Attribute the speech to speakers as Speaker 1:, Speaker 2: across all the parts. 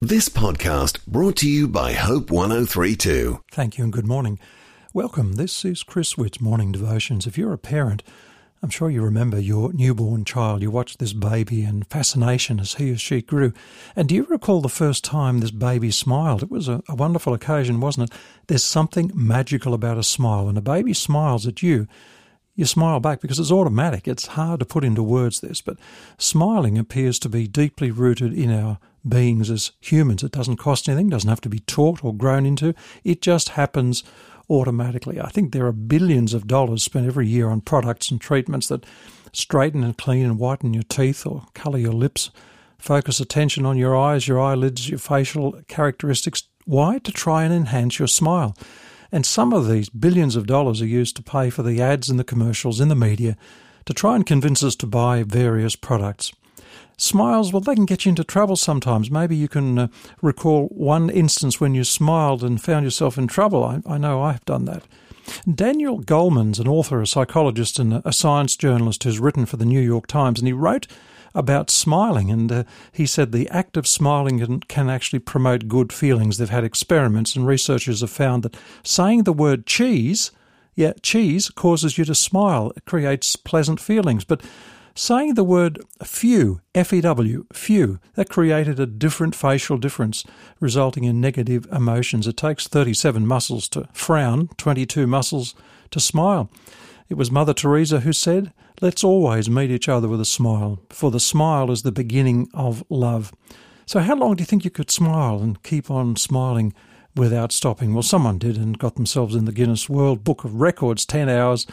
Speaker 1: This podcast brought to you by Hope 1032.
Speaker 2: Thank you and good morning. Welcome. This is Chris Witt's Morning Devotions. If you're a parent, I'm sure you remember your newborn child. You watched this baby in fascination as he or she grew. And do you recall the first time this baby smiled? It was a wonderful occasion, wasn't it? There's something magical about a smile. When a baby smiles at you, you smile back because it's automatic. It's hard to put into words this, but smiling appears to be deeply rooted in our beings as humans. It doesn't cost anything, doesn't have to be taught or grown into. It just happens automatically. I think there are billions of dollars spent every year on products and treatments that straighten and clean and whiten your teeth or colour your lips, focus attention on your eyes, your eyelids, your facial characteristics. Why? To try and enhance your smile. And some of these billions of dollars are used to pay for the ads and the commercials in the media to try and convince us to buy various products. Smiles, well, they can get you into trouble sometimes. Maybe you can recall one instance when you smiled and found yourself in trouble. I know I've done that. Daniel Goleman's an author, a psychologist, and a science journalist who's written for the New York Times, and he wrote about smiling, and he said the act of smiling can actually promote good feelings. They've had experiments, and researchers have found that saying the word cheese causes you to smile. It creates pleasant feelings, but saying the word few, F-E-W, few, that created a different facial difference, resulting in negative emotions. It takes 37 muscles to frown, 22 muscles to smile. It was Mother Teresa who said, "Let's always meet each other with a smile, for the smile is the beginning of love." So how long do you think you could smile and keep on smiling without stopping? Well, someone did and got themselves in the Guinness World Book of Records, 10 hours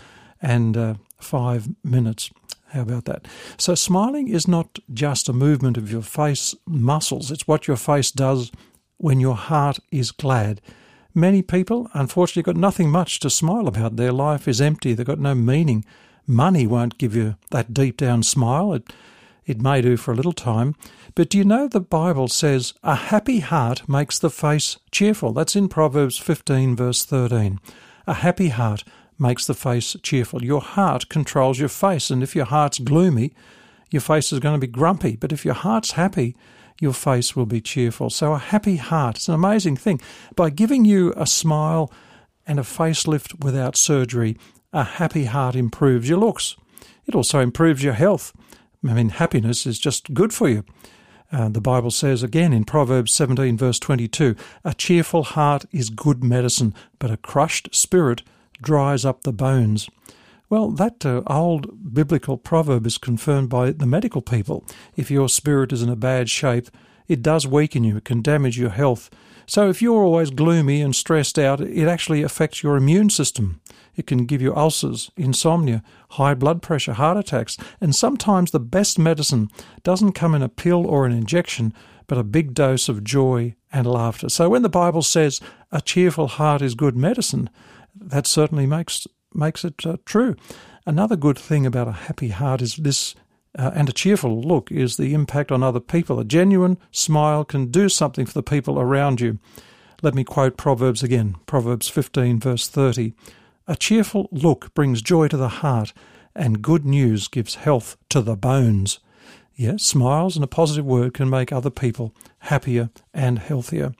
Speaker 2: and 5 minutes. How about that? So smiling is not just a movement of your face muscles. It's what your face does when your heart is glad. Many people, unfortunately, got nothing much to smile about. Their life is empty. They've got no meaning. Money won't give you that deep down smile. It may do for a little time. But do you know the Bible says a happy heart makes the face cheerful? That's in Proverbs 15 verse 13. A happy heart makes the face cheerful. Your heart controls your face, and if your heart's gloomy, your face is going to be grumpy. But if your heart's happy, your face will be cheerful. So a happy heart, it's an amazing thing. By giving you a smile and a facelift without surgery, a happy heart improves your looks. It also improves your health. I mean, happiness is just good for you. The Bible says again in Proverbs 17 verse 22, a cheerful heart is good medicine, but a crushed spirit dries up the bones. Well, that old biblical proverb is confirmed by the medical people. If your spirit is in a bad shape, it does weaken you. It can damage your health. So if you're always gloomy and stressed out, it actually affects your immune system. It can give you ulcers, insomnia, high blood pressure, heart attacks. And sometimes the best medicine doesn't come in a pill or an injection, but a big dose of joy and laughter. So when the Bible says a cheerful heart is good medicine, that certainly makes it true. Another good thing about a happy heart is this, and a cheerful look, is the impact on other people. A genuine smile can do something for the people around you. Let me quote Proverbs again, Proverbs 15 verse 30. A cheerful look brings joy to the heart, and good news gives health to the bones. Yes, smiles and a positive word can make other people happier and healthier.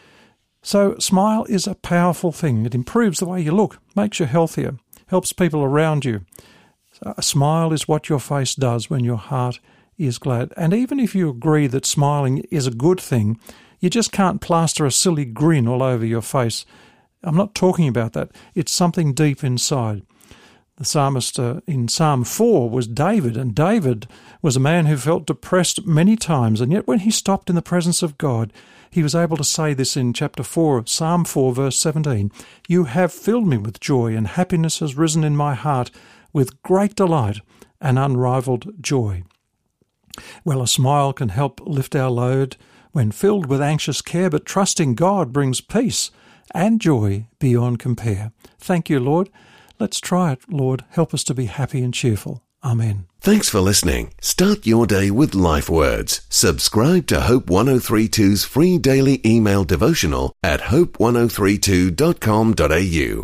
Speaker 2: So smile is a powerful thing. It improves the way you look, makes you healthier, helps people around you. So a smile is what your face does when your heart is glad. And even if you agree that smiling is a good thing, you just can't plaster a silly grin all over your face. I'm not talking about that. It's something deep inside. The psalmist in Psalm 4 was David, and David was a man who felt depressed many times, and yet when he stopped in the presence of God, he was able to say this in chapter 4, Psalm 4, verse 17, "You have filled me with joy, and happiness has risen in my heart with great delight and unrivaled joy." Well, a smile can help lift our load when filled with anxious care, but trusting God brings peace and joy beyond compare. Thank you, Lord. Let's try it, Lord. Help us to be happy and cheerful. Amen.
Speaker 1: Thanks for listening. Start your day with Life Words. Subscribe to Hope 1032's free daily email devotional at hope1032.com.au.